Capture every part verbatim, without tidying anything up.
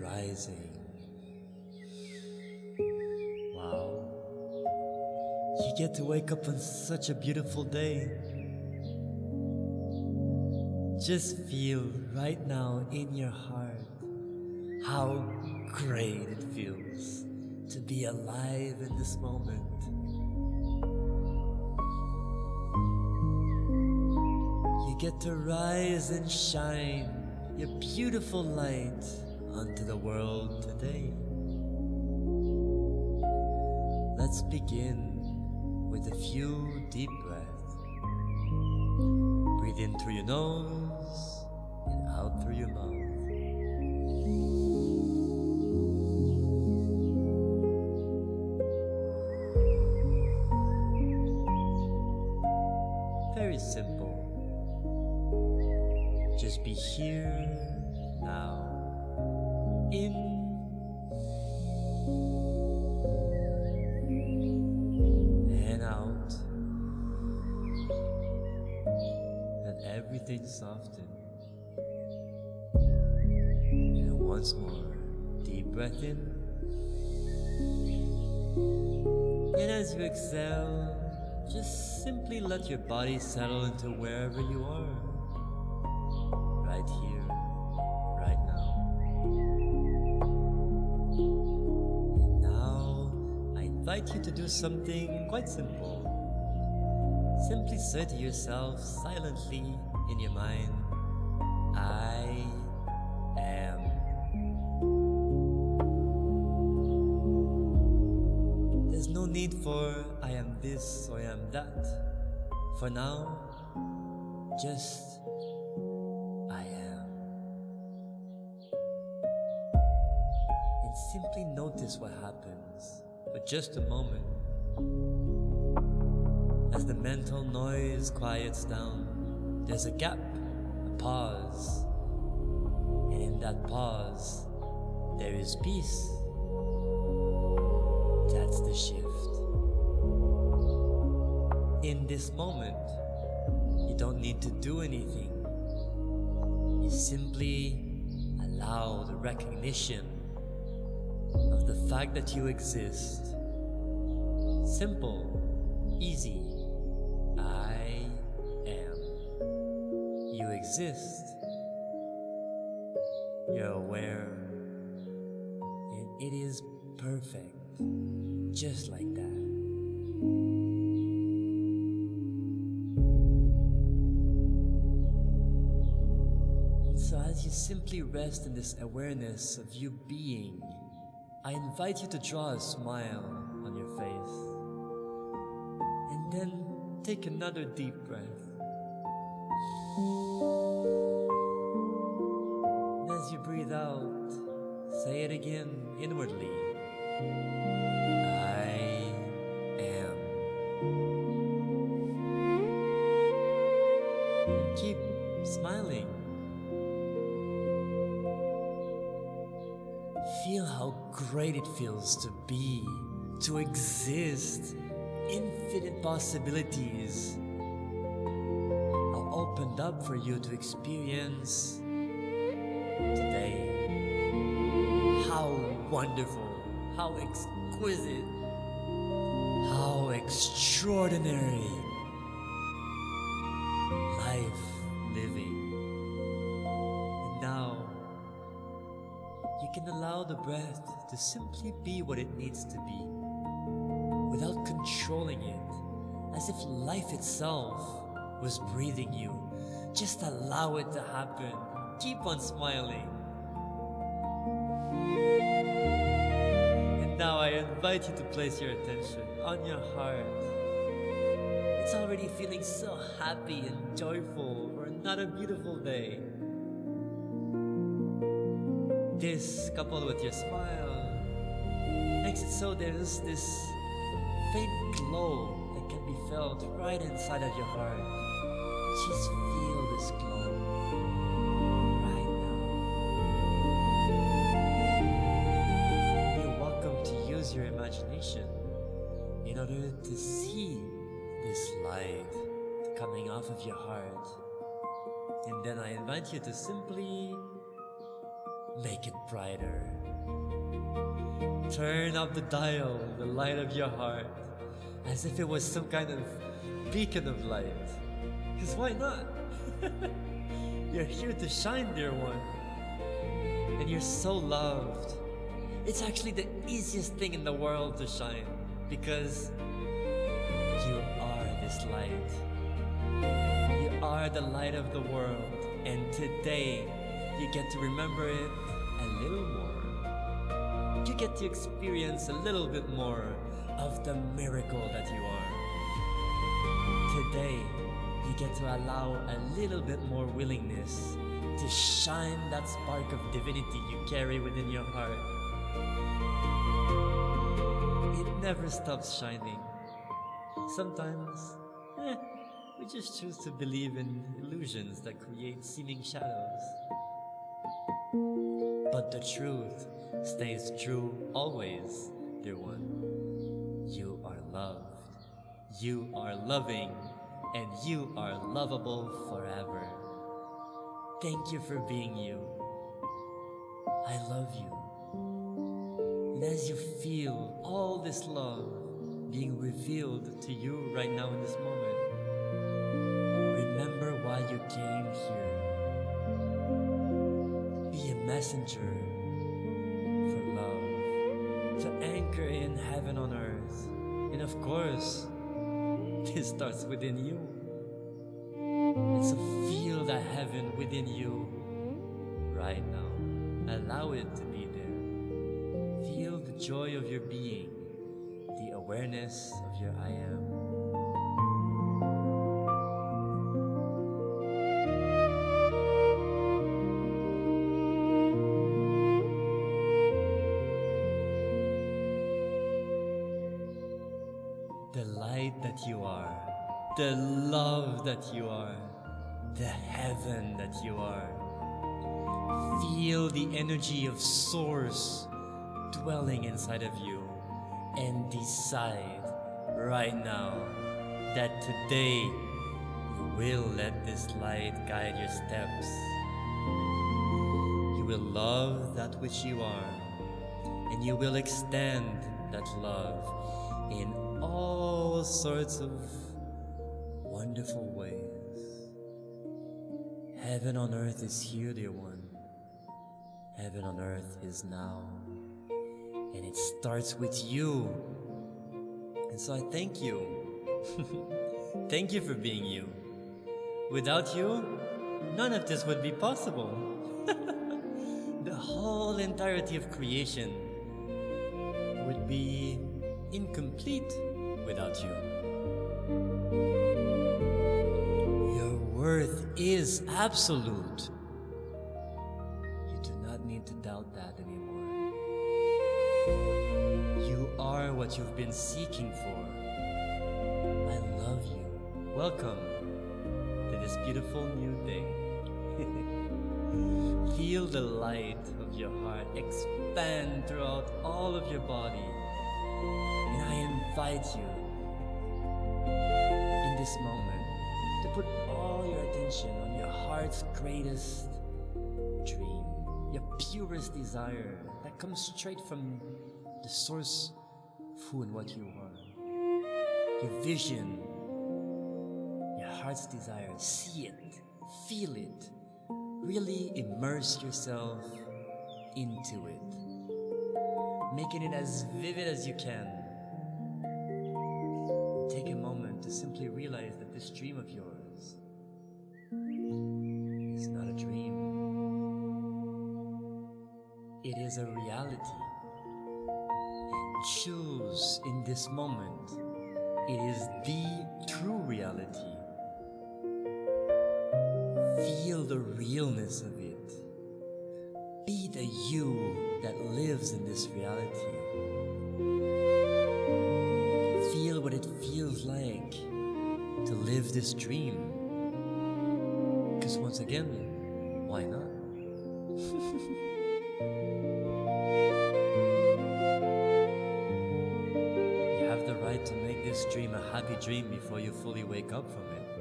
rising. Wow. You get to wake up on such a beautiful day. Just feel right now in your heart how great it feels to be alive in this moment. You get to rise and shine your beautiful light onto the world today. Let's begin with a few deep breaths. Breathe in through your nose and out through your mouth. Very simple. Just be here now. In and out. Let everything soften. And once more, deep breath in. And as you exhale, just simply let your body settle into wherever you are. Right here, right now. And now, I invite you to do something quite simple. Simply say to yourself silently in your mind, I am. There's no need for I am this or I am that. For now, just I am. And simply notice what happens for just a moment. As the mental noise quiets down, there's a gap, a pause. And in that pause, there is peace. That's the shift. In this moment, you don't need to do anything. You simply allow the recognition of the fact that you exist. Simple, easy. I am. You exist. You're aware. And it is perfect. Just like that. So as you simply rest in this awareness of you being, I invite you to draw a smile on your face. And then take another deep breath. And as you breathe out, say it again inwardly. I am. And keep smiling. Feel how great it feels to be, to exist. Infinite possibilities are opened up for you to experience today. How wonderful, how exquisite, how extraordinary life living. And now, you can allow the breath to simply be what it needs to be, without controlling it, as if life itself was breathing you. Just allow it to happen. Keep on smiling. And now I invite you to place your attention on your heart. It's already feeling so happy and joyful for another beautiful day. This, coupled with your smile, makes it so there's this faint glow that can be felt right inside of your heart. Just feel this glow right now. You're welcome to use your imagination in order to see this light coming off of your heart. And then I invite you to simply make it brighter. Turn up the dial, the light of your heart, as if it was some kind of beacon of light. Because why not? You're here to shine, dear one. And you're so loved. It's actually the easiest thing in the world to shine, because you are this light. You are the light of the world, and today you get to remember it a little more. You get to experience a little bit more of the miracle that you are. Today, you get to allow a little bit more willingness to shine that spark of divinity you carry within your heart. It never stops shining. Sometimes, eh, we just choose to believe in illusions that create seeming shadows. But the truth stays true always, dear one. You are loved, you are loving, and you are lovable forever. Thank you for being you. I love you. And as you feel all this love being revealed to you right now in this moment, remember why you came here. Be a messenger for love, to anchor in heaven on earth. And of course, this starts within you. And so feel that heaven within you right now. Allow it to be there. Feel the joy of your being, the awareness of your I am. The light that you are, the love that you are, the heaven that you are. Feel the energy of Source dwelling inside of you, and decide right now that today you will let this light guide your steps. You will love that which you are, and you will extend that love in all sorts of wonderful ways. Heaven on earth is here, dear one. Heaven on earth is now. And it starts with you. And so I thank you. Thank you for being you. Without you, none of this would be possible. The whole entirety of creation would be incomplete without you. Your worth is absolute. You do not need to doubt that anymore. You are what you've been seeking for. I love you. Welcome to this beautiful new day. Feel the light of your heart expand throughout all of your body. And I invite you in this moment to put all your attention on your heart's greatest dream, your purest desire that comes straight from the source of who and what you are. Your vision, your heart's desire. See it, feel it. Really immerse yourself into it, making it as vivid as you can. Take a moment to simply realize that this dream of yours is not a dream. It is a reality. Choose in this moment. It is the true reality. Feel the realness of it. Be the you that lives in this reality. Feel what it feels like to live this dream. Because once again, why not? You have the right to make this dream a happy dream before you fully wake up from it.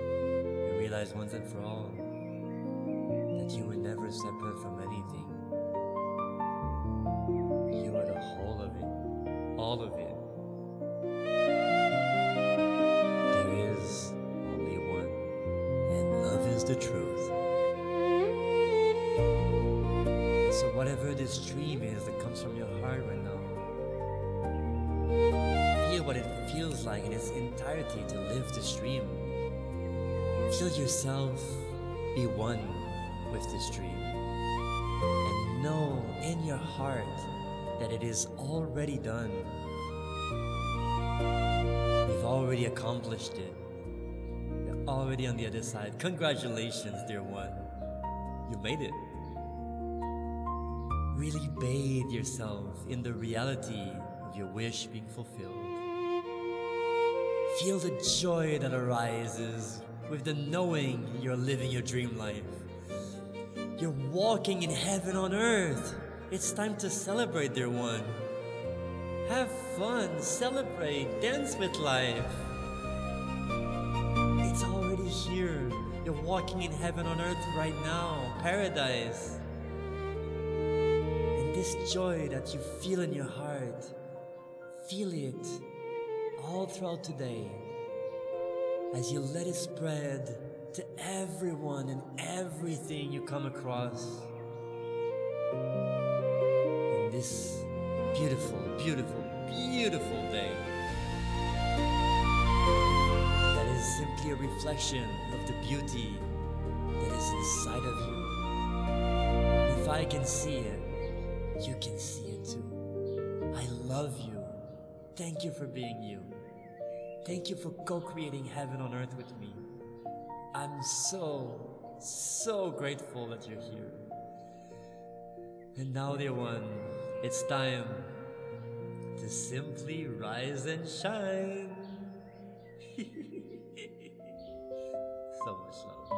And realize once and for all that you were never separate from anything. all of it. There is only one, and love is the truth. So whatever this dream is that comes from your heart right now, feel what it feels like in its entirety to live this dream. Feel yourself be one with this dream. And know in your heart that it is already done. You've already accomplished it. You're already on the other side. Congratulations, dear one. You made it. Really bathe yourself in the reality of your wish being fulfilled. Feel the joy that arises with the knowing you're living your dream life. You're walking in heaven on earth. It's time to celebrate, dear one. Have fun, celebrate, dance with life. It's already here. You're walking in heaven on earth right now, paradise. And this joy that you feel in your heart, feel it all throughout today as you let it spread to everyone and everything you come across in this beautiful, beautiful, beautiful day. That is simply a reflection of the beauty that is inside of you. If I can see it, you can see it too. I love you. Thank you for being you. Thank you for co-creating heaven on earth with me. I'm so, so grateful that you're here. And now, dear one, it's time to simply rise and shine. So much love.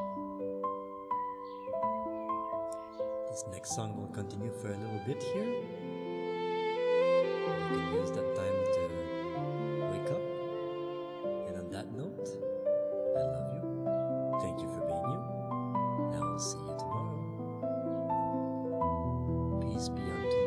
This next song will continue for a little bit here. You can use that time to wake up. And on that note, I love you. Thank you for being you. And I will see you tomorrow. Peace be unto you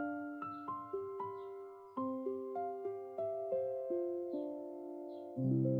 too.